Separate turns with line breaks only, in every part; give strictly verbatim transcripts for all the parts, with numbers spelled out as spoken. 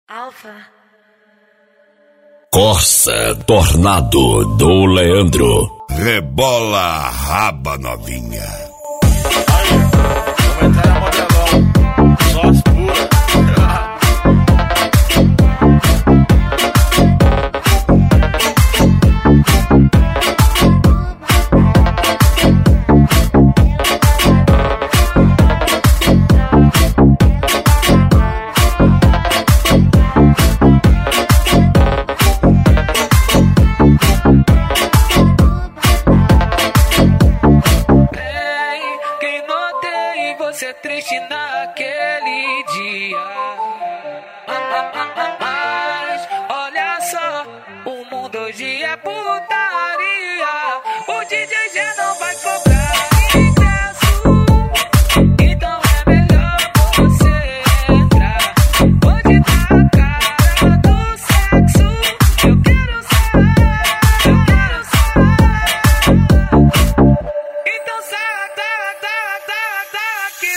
Alfa.
Corsa Tornado do Leandro.
Rebola a raba novinha.
Aí, vamos entrar na modelão. Só as puras.
Você triste naquele dia, mas olha só, o mundo hoje é putaria. O D J já não vai cobrar ingresso, então é melhor você entrar. Hoje tá a cara do sexo, eu quero saber, eu quero saber. Então sai, sai, sai, sai, sai.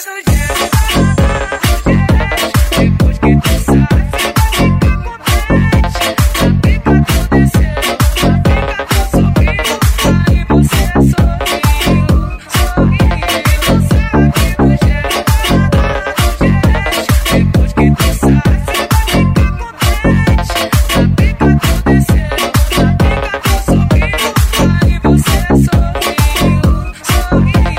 Depois que tu sai, você vai ficar contente. A pica tu desceu, a pica tu subiu. Aí você sorriu, sorriu. Sai do jeito, depois que tu sai, você vai ficar contente. A pica tu desceu, a pica tu subiu. Aí você sorriu, sorriu.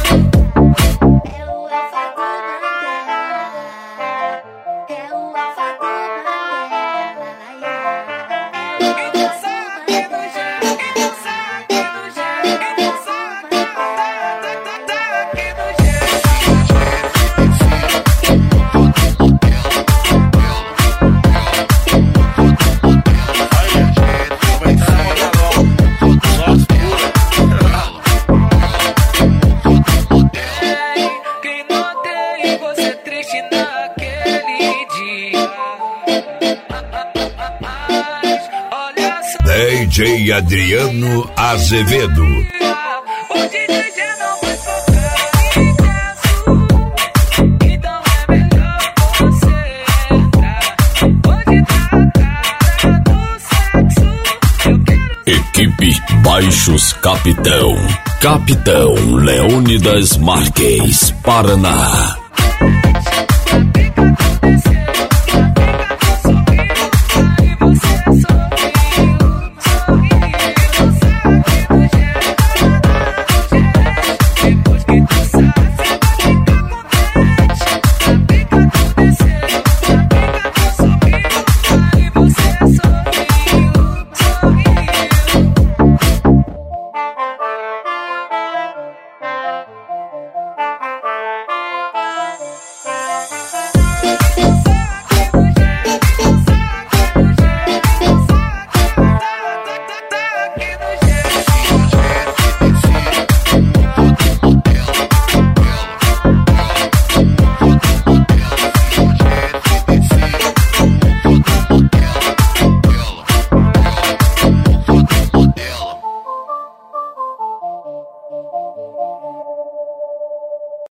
D J Adriano Azevedo.
O D J já não vai cobrar ingresso, então é melhor você entrar. Hoje tá a cara do sexo, eu quero.
Equipe Baixos Capitão. Capitão Leônidas Marques, Paraná.